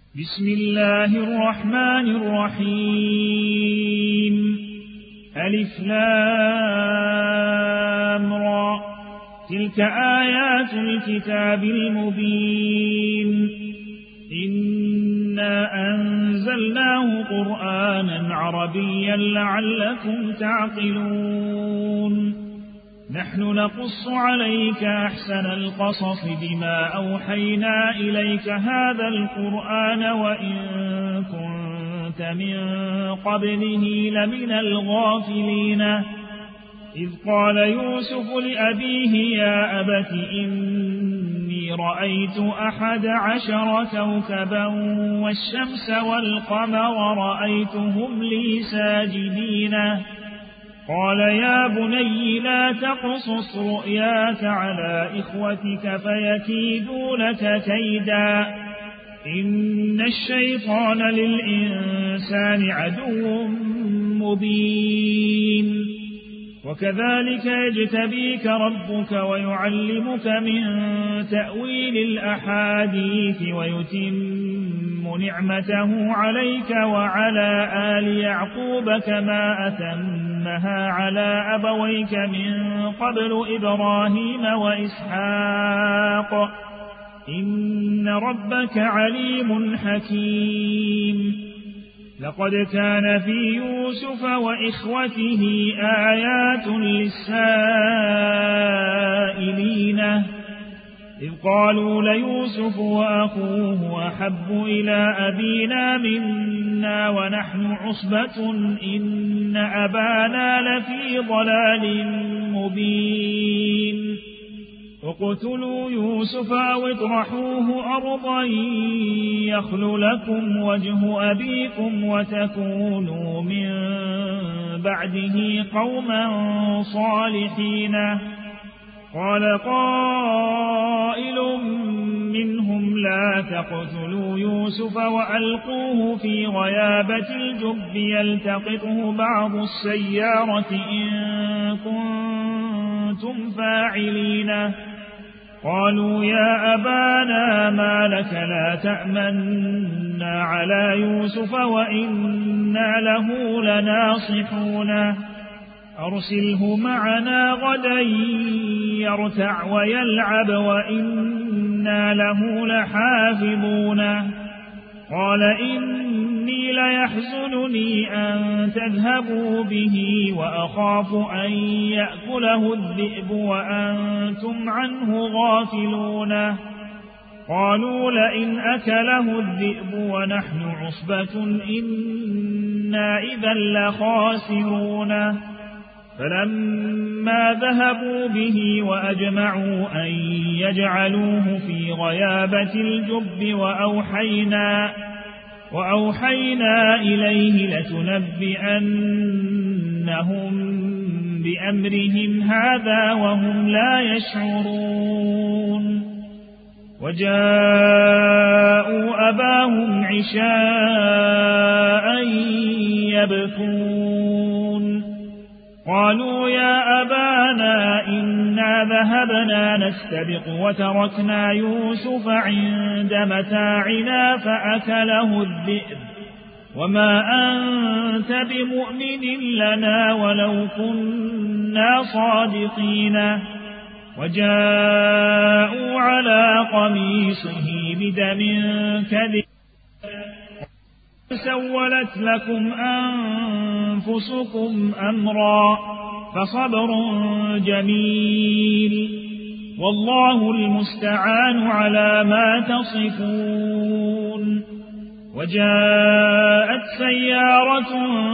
بسم الله الرحمن الرحيم ألف لام را تلك آيات الكتاب المبين إنا أنزلناه قرآنا عربيا لعلكم تعقلون نحن نقص عليك أحسن القصص بما أوحينا إليك هذا القرآن وإن كنت من قبله لمن الغافلين إذ قال يوسف لأبيه يا أبت إني رأيت 11 كوكبا والشمس والقمر رأيتهم لي ساجدين قال يا بني لا تقصص رؤياك على إخوتك فيكيدوا لك كيدا إن الشيطان للإنسان عدو مبين وكذلك يجتبيك ربك ويعلمك من تأويل الأحاديث ويتم نعمته عليك وعلى آل يعقوب كما أتمها على أبويك من قبل إبراهيم وإسحاق إن ربك عليم حكيم لقد كان في يوسف وإخوته آيات للسائلين إذ قالوا ليوسف وأخوه أحب إلى أبينا منا ونحن عصبة إن أبانا لفي ضلال مبين اقتلوا يوسف أو اطرحوه أرضا يخل لكم وجه أبيكم وتكونوا من بعده قوما صالحين قال قائل منهم لا تقتلوا يوسف وألقوه في غيابة الجب يلتقطه بعض السيارة إن كنتم فاعلين قالوا يا أبانا ما لك لا تأمنا على يوسف وإنا له لناصحون أرسله معنا غدا يرتع ويلعب وإنا له لحافظون قال إني ليحزنني أن تذهبوا به وأخاف أن يأكله الذئب وأنتم عنه غافلون قالوا لئن أكله الذئب ونحن عصبة إنا إذا لخاسرون فلما ذهبوا به وأجمعوا أن يجعلوه في غيابة الجب وأوحينا إليه لتنبئنهم بأمرهم هذا وهم لا يشعرون وجاءوا أباهم عشاء يبكون قالوا يا أبانا إنا ذهبنا نستبق وتركنا يوسف عند متاعنا فأكله الذئب وما أنت بمؤمن لنا ولو كنا صادقين وجاءوا على قميصه بدم كذب سولت لكم أنفسكم أمرا فصبر جميل والله المستعان على ما تصفون وجاءت سيارة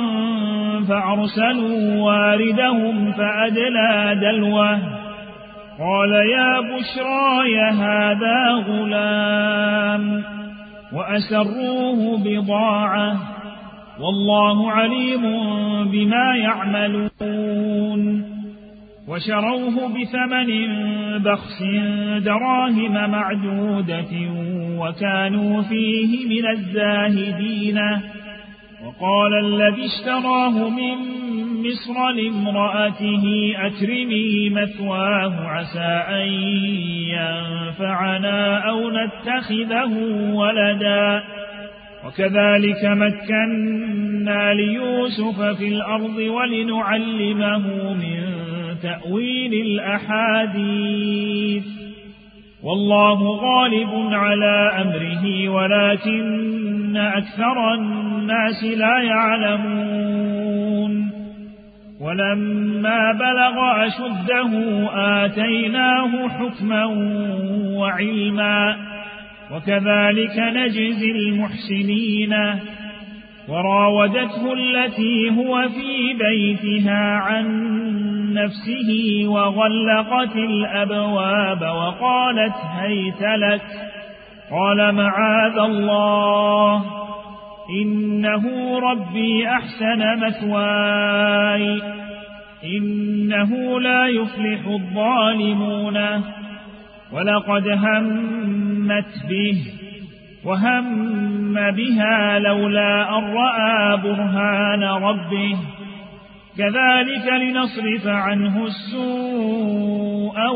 فأرسلوا واردهم فأدلى دلوه قال يا بشرى هذا غلام وأسروه بضاعة والله عليم بما يعملون وشروه بثمن بخس دراهم معدودة وكانوا فيه من الزاهدين وقال الذي اشتراه من مصر لامرأته أكرمي مثواه عسى أن ينفعنا أو نتخذه ولدا وكذلك مكنا ليوسف في الأرض ولنعلمه من تأويل الأحاديث والله غالب على أمره ولكن أكثر الناس لا يعلمون ولما بلغ أشده آتيناه حكما وعلما وكذلك نجزي المحسنين وراودته التي هو في بيتها عن نفسه وغلقت الأبواب وقالت هيت لك قال معاذ الله إنه ربي أحسن مثواي إنه لا يفلح الظالمون ولقد همت به وهم بها لولا أن رأى برهان ربه كذلك لنصرف عنه السوء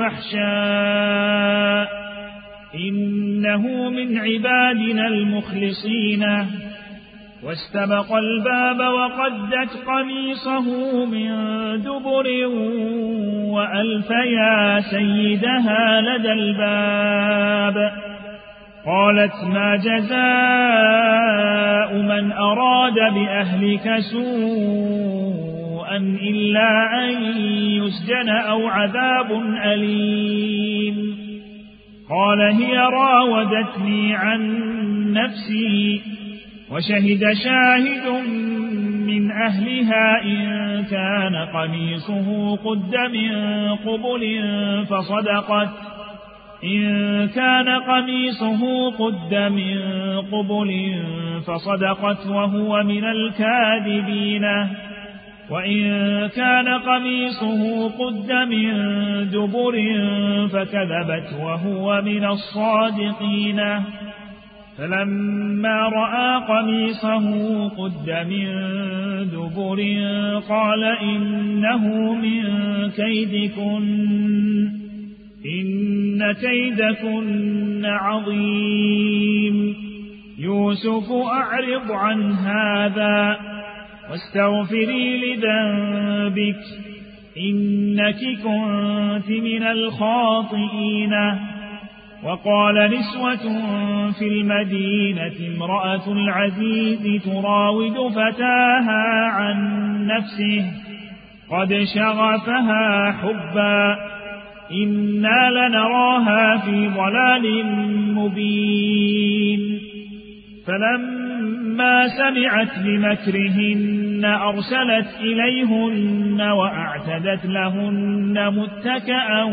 والفحشاء إنه من عبادنا المخلصين واستبق الباب وقدت قميصه من دبر وألف يا سيدها لدى الباب قالت ما جزاء من أراد بأهلك سوءا إلا أن يسجن أو عذاب أليم قال هي راودتني عن نفسي وشهد شاهد من أهلها إن كان قميصه قد من قبل فصدقت وهو من الكاذبين وإن كان قميصه قد من دبر فكذبت وهو من الصادقين فلما رأى قميصه قد من دبر قال إنه من كيدكن إن كيدكن عظيم يوسف أعرض عن هذا واستغفري لذنبك إنك كنت من الخاطئين وقال نسوة في المدينة امرأة العزيز تراود فتاها عن نفسه قد شغفها حبا إنا لنراها في ضلال مبين فلما سمعت بمكرهن أرسلت إليهن وأعتدت لهن متكأ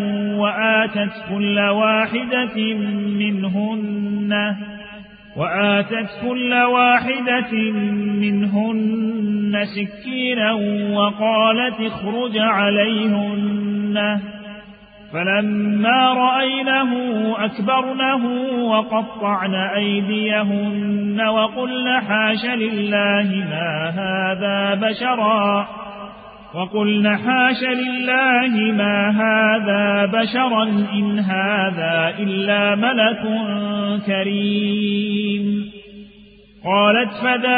وآتت كل واحدة منهن سكينا وقالت اخرج عليهن فلما رأينه أكبرنه وقطعن أيديهن وقلن حاش لله ما هذا بشرا إن هذا إلا ملك كريم قالت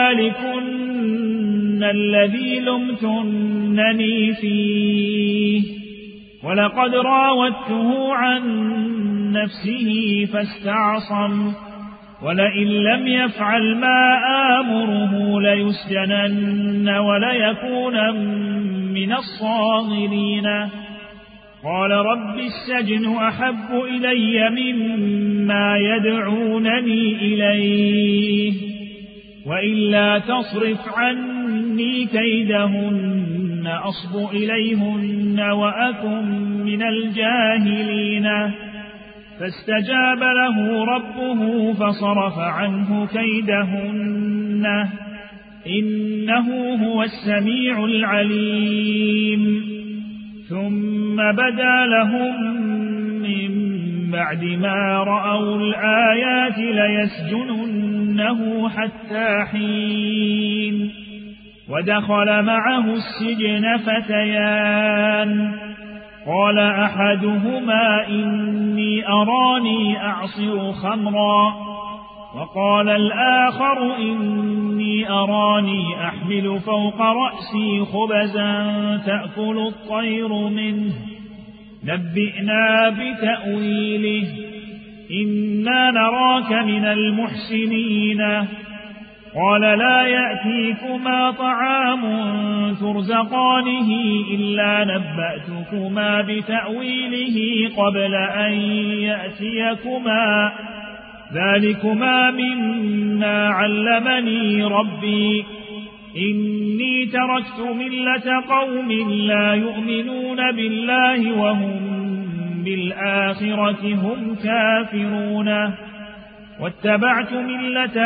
فذلكن الذي لمتنني فيه ولقد راودته عن نفسه فاستعصم ولئن لم يفعل ما آمره ليسجنن وليكون من الصاغرين قال رب السجن أحب إلي مما يدعونني إليه وإلا تصرف عني كيدهن أصب إليهن وأكن من الجاهلين فاستجاب له ربه فصرف عنه كيدهن إنه هو السميع العليم ثم بدا لهم من بعد ما رأوا الآيات ليسجننه حتى حين ودخل معه السجن فتيان قال أحدهما إني أراني أعصر خمرا وقال الآخر إني أراني أحمل فوق رأسي خبزا تأكل الطير منه نبئنا بتأويله إنا نراك من المحسنين قال لا يأتيكما طعام ترزقانه إلا نبأتكما بتأويله قبل أن يأتيكما ذلكما مما علمني ربي إني تركت ملة قوم لا يؤمنون بالله وهم بالآخرة هم كافرون واتبعت ملة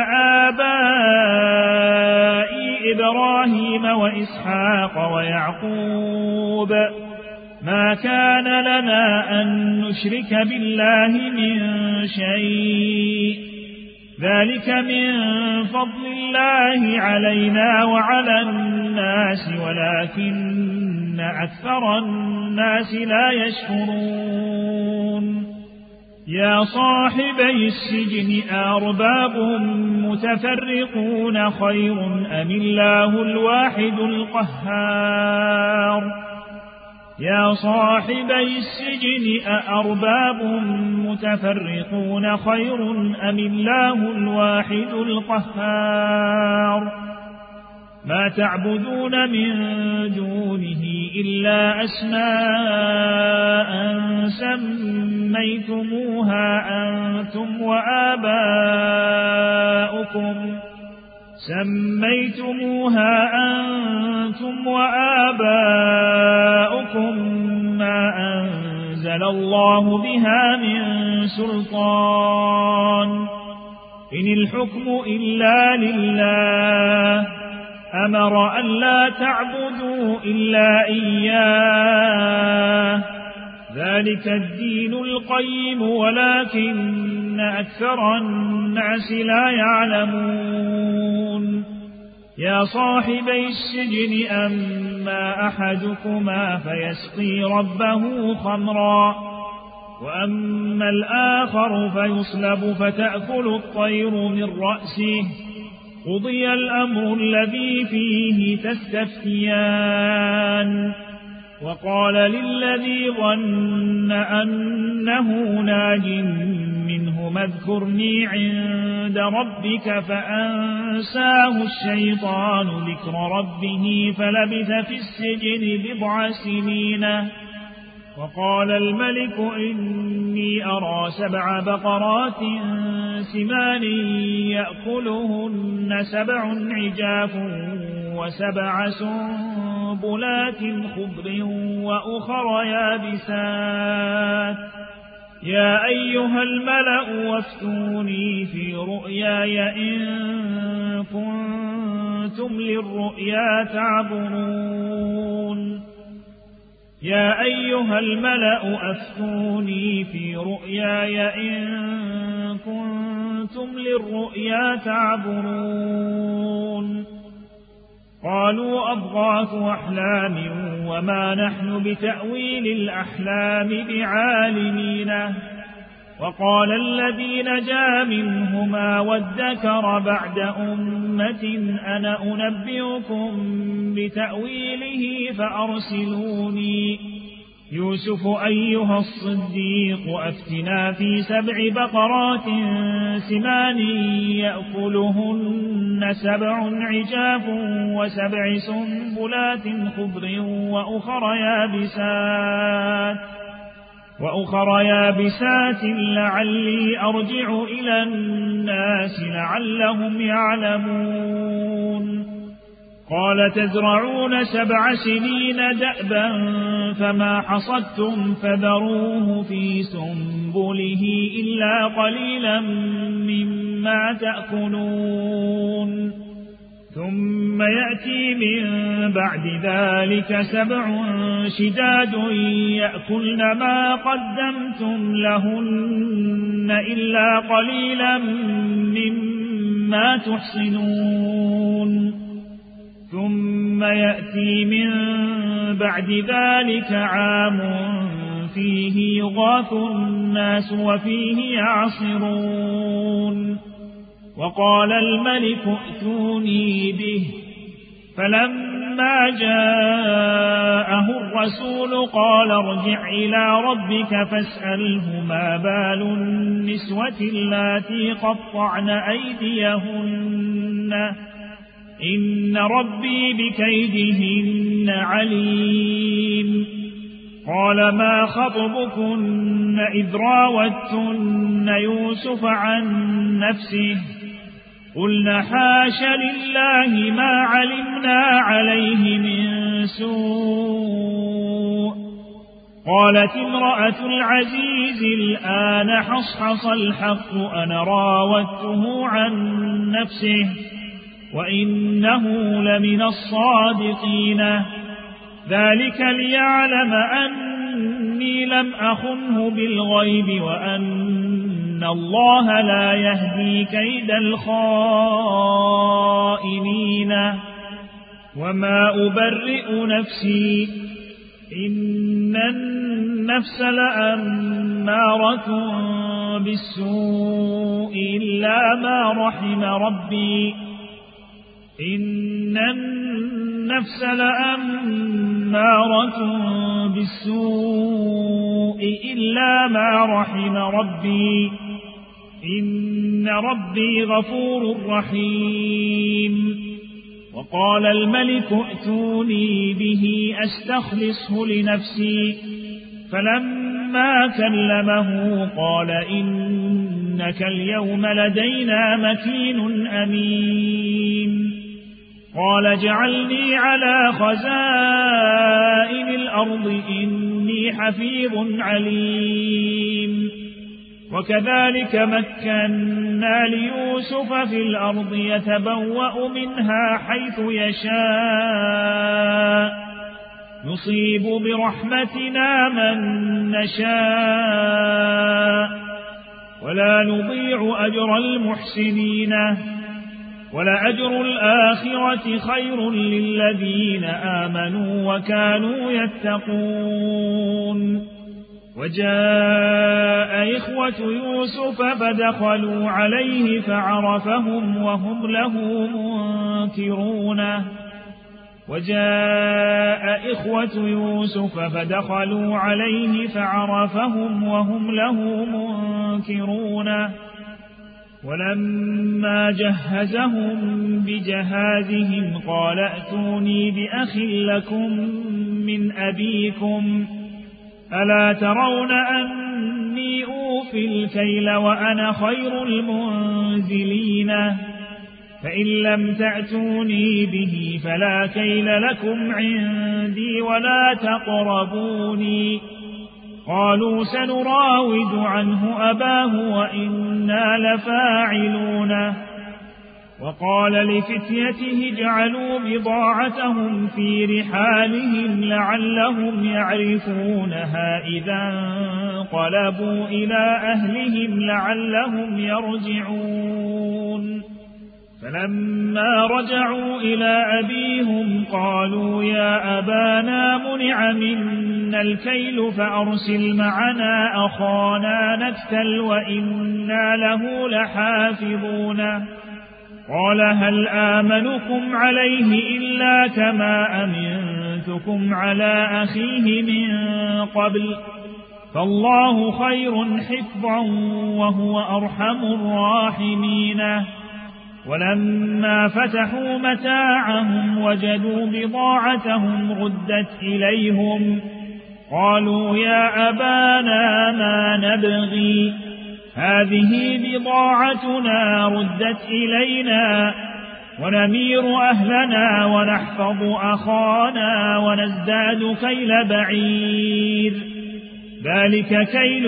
آبائي إبراهيم وإسحاق ويعقوب ما كان لنا أن نشرك بالله من شيء ذلك من فضل الله علينا وعلى الناس ولكن أكثر الناس لا يشكرون يا صاحبي السجن أرباب متفرقون خير أم الله الواحد القهار يا صاحبي السجن أأرباب متفرقون خير أم الله الواحد القهار ما تعبدون من دونه إلا أسماء سميتموها أنتم وآباؤكم ما أنزل الله بها من سلطان إن الحكم إلا لله أمر أن لا تعبدوا إلا إياه ذلك الدين القيم ولكن أكثر الناس لا يعلمون يا صاحبي السجن أما أحدكما فيسقي ربه خمرا وأما الآخر فيصلب فتأكل الطير من رأسه قضي الأمر الذي فيه تستفتيان وقال للذي ظن أنه ناج منهما اذكرني عند ربك فأنساه الشيطان ذكر ربه فلبث في السجن بضع سنين وقال الملك إني أرى 7 بقرات سمان يأكلهن 7 عجاف و7 سنبلات خضر وأخر يابسات يا أيها الملأ وافتوني في رؤياي إن كنتم للرؤيا تعبرون يا أيها الملأ أفتوني في رؤياي إن كنتم للرؤيا تعبرون قالوا أضغاث أحلام وما نحن بتأويل الأحلام بعالمين وقال الذي نجا منهما وادكر بعد أمة أنا أنبئكم بتأويله فأرسلوني يوسف أيها الصديق أفتنا في 7 بقرات سمان يأكلهن 7 عجاف و7 سنبلات خضر وأخر يابسات لعلي أرجع إلى الناس لعلهم يعلمون قال تزرعون 7 سنين دأبا فما حصدتم فذروه في سنبله إلا قليلا مما تأكلون ثم يأتي من بعد ذلك 7 شداد يأكلن ما قدمتم لهن إلا قليلا مما تحصنون ثم يأتي من بعد ذلك عام فيه يغاث الناس وفيه يعصرون وقال الملك ائتوني به. فلما جاءه الرسول قال ارجع إلى ربك فاسأله ما بال النسوة اللاتي قطعن أيديهن إن ربي بكيدهن عليم. قال ما خطبكن إذ راوتن يوسف عن نفسه قلنا حاش لله ما علمنا عليه من سوء. قالت امرأة العزيز الآن حصحص الحق أنا راودته عن نفسه وإنه لمن الصادقين. ذلك ليعلم أني لم أخنه بالغيب وأن الله لا يهدي كيد الخائنين. وما أبرئ نفسي إن النفس لأمارة بالسوء إلا ما رحم ربي إن النفس لأمارة بالسوء إلا ما رحم ربي إن ربي غفور رحيم. وقال الملك ائتوني به أستخلصه لنفسي. فلما كلمه قال إنك اليوم لدينا مكين أمين. قال اجعلني على خزائن الأرض إني حفيظ عليم. وكذلك مكنا ليوسف في الأرض يتبوأ منها حيث يشاء نصيب برحمتنا من نشاء ولا نضيع أجر المحسنين ولأجر الآخرة خير للذين آمنوا وكانوا يتقون. وجاء إخوة يوسف فدخلوا عليه فعرفهم وهم له منكرون. ولما جهزهم بجهازهم قال ائتوني بأخ لكم من أبيكم ألا ترون أني أوفي الكيل وأنا خير المنزلين. فإن لم تأتوني به فلا كيل لكم عندي ولا تقربوني. قالوا سنراود عنه أباه وإنا لفاعلون. وقال لفتيته اجعلوا بضاعتهم في رحالهم لعلهم يعرفونها إذا انقلبوا إلى أهلهم لعلهم يرجعون. فلما رجعوا إلى أبيهم قالوا يا أبانا منع منا الكيل فأرسل معنا أخانا نكتل وإنا له لحافظون. قال هل آمنكم عليه إلا كما أمنتكم على أخيه من قبل فالله خير حفظا وهو أرحم الراحمين. ولما فتحوا متاعهم وجدوا بضاعتهم ردت إليهم قالوا يا أبانا ما نبغي هذه بضاعتنا ردت إلينا ونمير أهلنا ونحفظ أخانا ونزداد كيل بعير ذلك كيل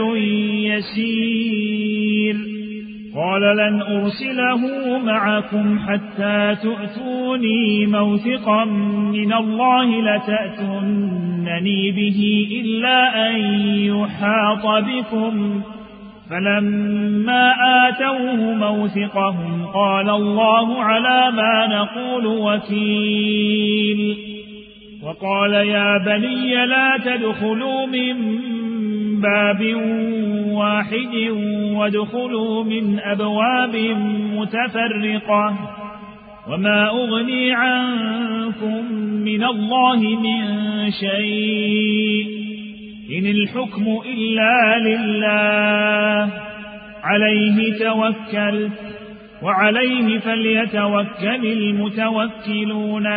يسير. قال لن أرسله معكم حتى تؤتوني موثقا من الله لتأتونني به إلا أن يحاط بكم. فلما آتوه موثقهم قال الله على ما نقول وكيل. وقال يا بني لا تدخلوا من باب واحد وادخلوا من أبواب متفرقة وما أغني عنكم من الله من شيء إن الحكم إلا لله عليه توكلت وعليه فليتوكل المتوكلون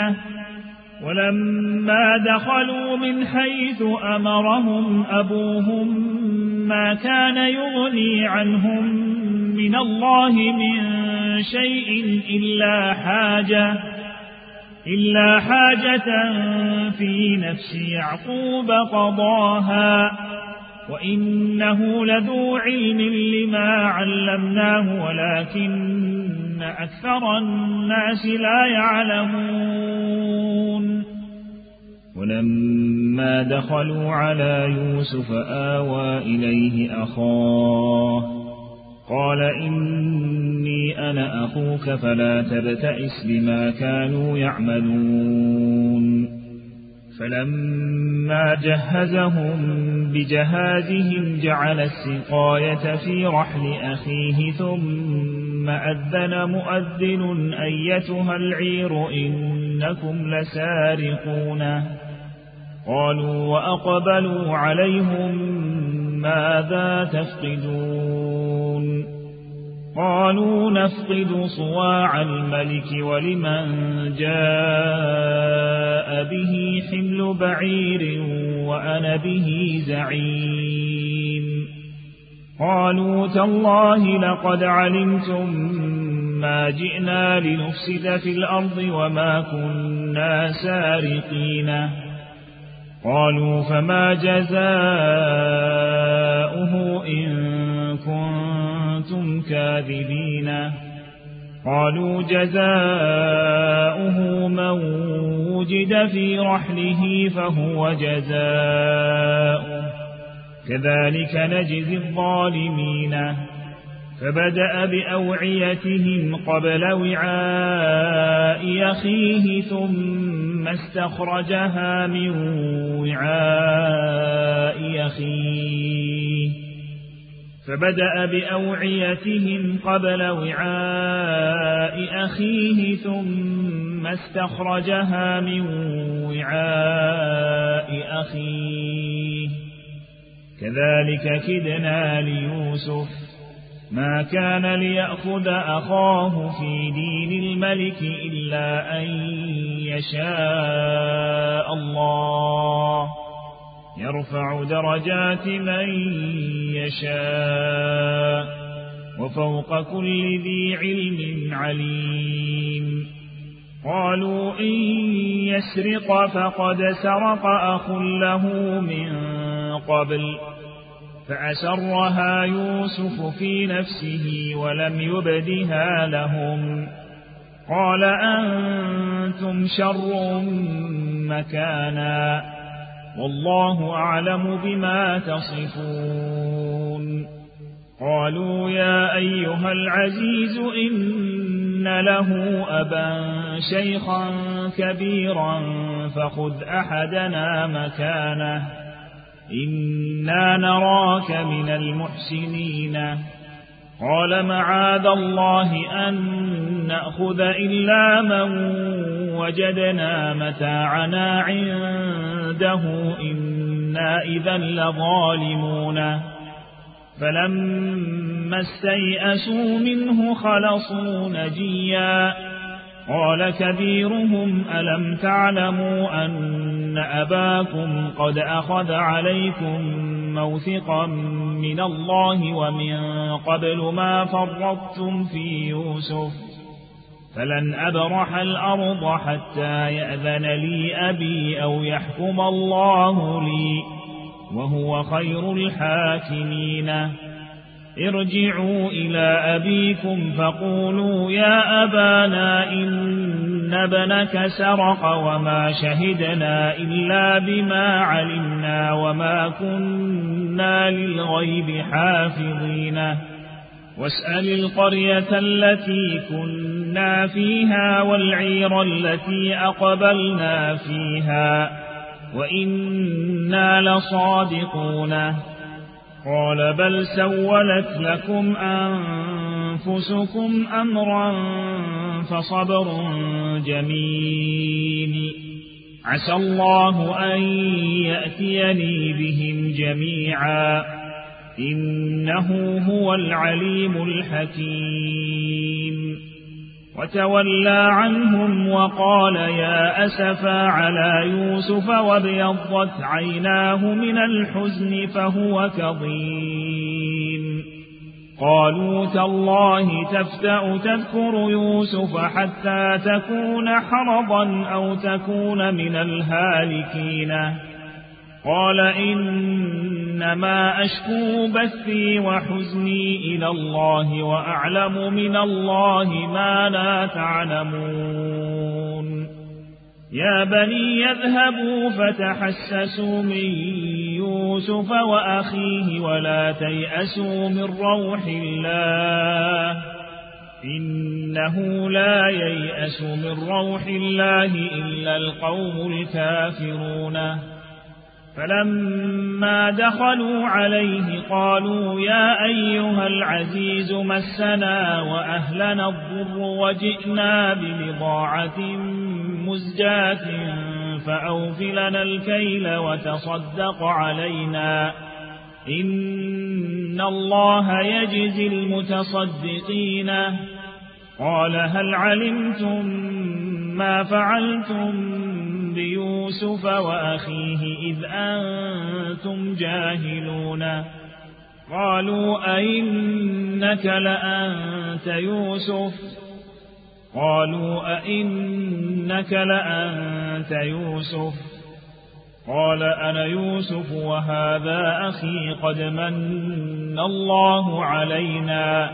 ولما دخلوا من حيث أمرهم أبوهم ما كان يغني عنهم من الله من شيء إلا حاجة في نفس يعقوب قضاها وإنه لذو علم لما علمناه ولكن أكثر الناس لا يعلمون ولما دخلوا على يوسف آوى إليه أخاه قال إني أنا أخوك فلا تبتئس بما كانوا يعملون فلما جهزهم بجهازهم جعل السقاية في رحل أخيه ثم أذن مؤذن أيتها العير إنكم لسارقون قالوا وأقبلوا عليهم ماذا تفقدون قالوا نفقد صواع الملك ولمن جاء به حمل بعير وأنا به زعيم قالوا تالله لقد علمتم ما جئنا لنفسد في الأرض وما كنا سارقين قالوا فما جزاؤه إن كنتم كاذبين قالوا جزاؤه من وجد في رحله فهو جزاؤه كذلك نجزي الظالمين فبدأ بأوعيتهم قبل وعاء أخيه ثم استخرجها من وعاء أخيه فبدأ بأوعيتهم قبل وعاء أخيه ثم استخرجها من وعاء أخيه كذلك كدنا ليوسف ما كان ليأخذ أخاه في دين الملك إلا أن يشاء الله يرفع درجات من يشاء وفوق كل ذي علم عليم قالوا إن يسرق فقد سرق أخ له من قبل فأسرها يوسف في نفسه ولم يبدها لهم قال أنتم شر مكانا والله أعلم بما تصفون قالوا يا أيها العزيز إن له أبا شيخا كبيرا فخذ أحدنا مكانه إنا نراك من المحسنين قال معاذ الله أن نأخذ إلا من وجدنا متاعنا عنده إنا إذا لظالمون فلما استيئسوا منه خلصوا نجيا قال كبيرهم ألم تعلموا أن أباكم قد أخذ عليكم موثقا من الله ومن قبل ما فرطتم في يوسف فلن أبرح الأرض حتى يأذن لي أبي أو يحكم الله لي وهو خير الحاكمين ارجعوا إلى أبيكم فقولوا يا أبانا إن ابنك سرق وما شهدنا إلا بما علمنا وما كنا للغيب حافظين واسأل القرية التي كنا فيها والعير التي أقبلنا فيها وإنا لصادقون قال بل سولت لكم أنفسكم أمرا فصبر جميل عسى الله أن يأتيني بهم جميعا إنه هو العليم الحكيم وتولى عنهم وقال يا أسفا على يوسف وابيضت عيناه من الحزن فهو كظيم قالوا تالله تفتأ تذكر يوسف حتى تكون حرضا أو تكون من الهالكين قال إنما أشكو بثي وحزني إلى الله وأعلم من الله ما لا تعلمون يا بني يذهبوا فتحسسوا من يوسف وأخيه ولا تيأسوا من روح الله إنه لا ييأس من روح الله إلا القوم الكافرون فلما دخلوا عليه قالوا يا أيها العزيز مسنا وأهلنا الضر وجئنا ببضاعة مزجاة فأوف لنا الكيل وتصدق علينا إن الله يجزي المتصدقين قال هل علمتم ما فعلتم بيوسف وأخيه إذ أنتم جاهلون قالوا أئنك لأنت يوسف قالوا أئنك لأنت يوسف قال أنا يوسف وهذا أخي قد من الله علينا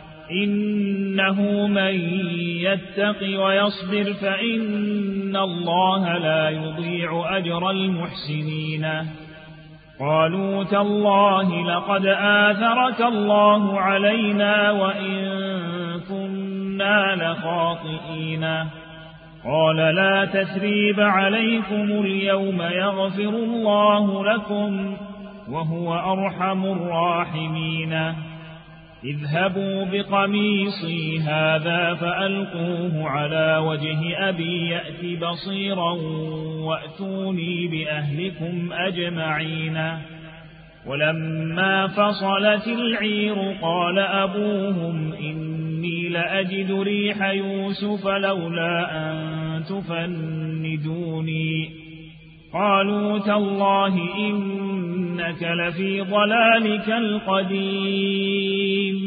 إنه من يتق ويصبر فإن الله لا يضيع أجر المحسنين قالوا تالله لقد آثرك الله علينا وإن كنا لخاطئين قال لا تثريب عليكم اليوم يغفر الله لكم وهو أرحم الراحمين اذهبوا بقميصي هذا فألقوه على وجه أبي يأت بصيرا وأتوني بأهلكم أجمعين ولما فصلت العير قال أبوهم إني لأجد ريح يوسف لولا أن تفندوني قالوا تالله إنك لفي ضلالك القديم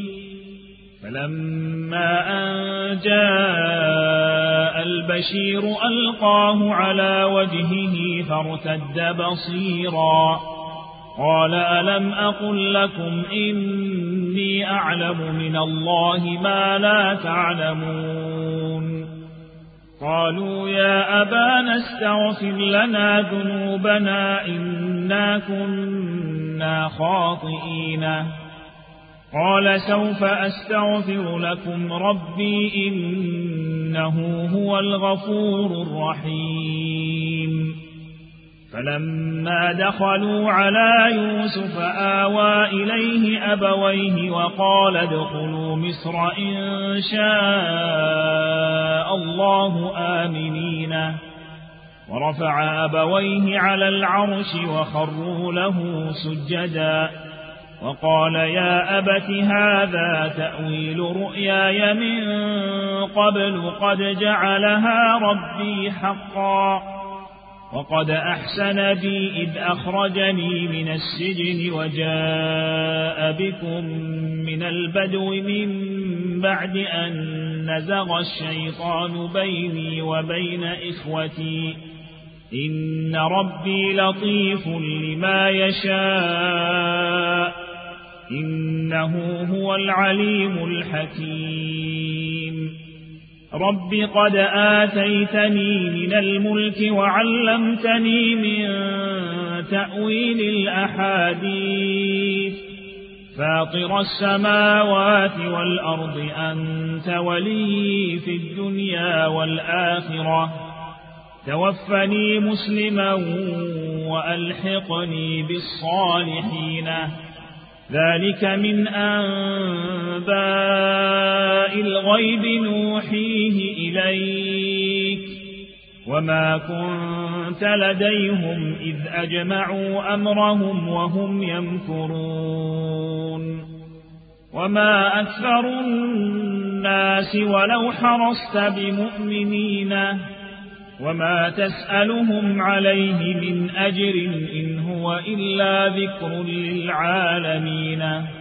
فلما أن جاء البشير ألقاه على وجهه فارتد بصيرا قال ألم أقل لكم إني أعلم من الله ما لا تعلمون قالوا يا أبانا استغفر لنا ذنوبنا إنا كنا خاطئين قال سوف أستغفر لكم ربي إنه هو الغفور الرحيم فلما دخلوا على يوسف آوى إليه أبويه وقال ادخلوا مصر إن شاء الله آمنين ورفع أبويه على العرش وخروا له سجدا وقال يا أبت هذا تأويل رؤياي من قبل قد جعلها ربي حقا وقد أحسن بي إذ أخرجني من السجن وجاء بكم من البدو من بعد أن نزغ الشيطان بيني وبين إخوتي إن ربي لطيف لما يشاء إنه هو العليم الحكيم رب قد آتيتني من الملك وعلمتني من تأويل الأحاديث فاطر السماوات والأرض أنت ولي في الدنيا والآخرة توفني مسلما وألحقني بالصالحين ذلك من أنباء الغيب نوحيه إليك وما كنت لديهم إذ أجمعوا أمرهم وهم يمكرون وما أكثر الناس ولو حرصت بمؤمنين وما تسألهم عليه من أجر إن هو إلا ذكر للعالمين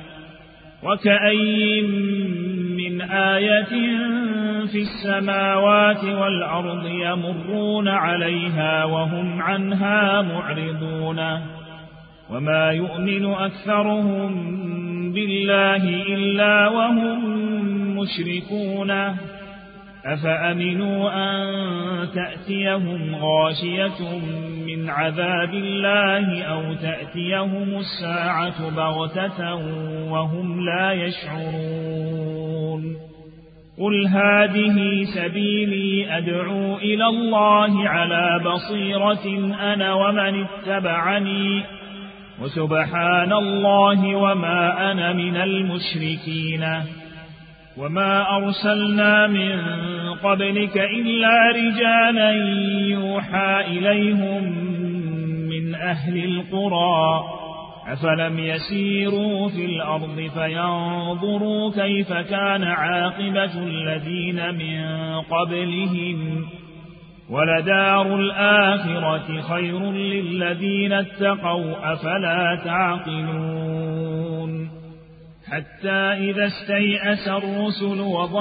وكأي من آية في السماوات والأرض يمرون عليها وهم عنها معرضون وما يؤمن أكثرهم بالله إلا وهم مشركون أفأمنوا أن تأتيهم غاشية من عذاب الله أو تأتيهم الساعة بغتة وهم لا يشعرون قل هذه سبيلي أدعو إلى الله على بصيرة أنا ومن اتبعني وسبحان الله وما أنا من المشركين وما أرسلنا من قبلك إلا رجالا يوحى إليهم من أهل القرى أفلم يسيروا في الأرض فينظروا كيف كان عاقبة الذين من قبلهم ولدار الآخرة خير للذين اتقوا أفلا تعقلون حتى إذا استيأس الرسل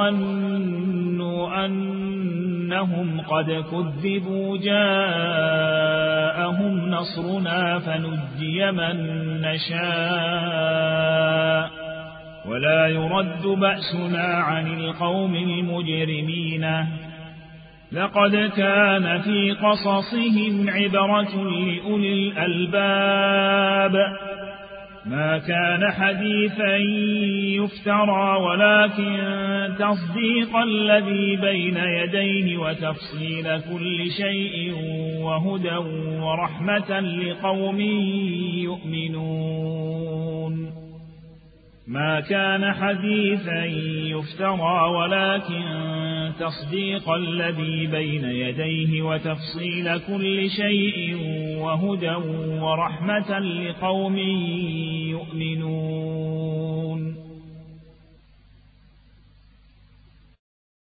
وظنوا أنهم قد كذبوا جاءهم نصرنا فنجي من نشاء ولا يرد بأسنا عن القوم المجرمين لقد كان في قصصهم عبرة لأولي الألباب ما كان حديثا يفترى ولكن تصديق الذي بين يديه وتفصيل كل شيء وهدى ورحمة لقوم يؤمنون ما كان حديثا يفترى ولكن تصديق الذي بين يديه وتفصيل كل شيء وهدى ورحمة لقوم يؤمنون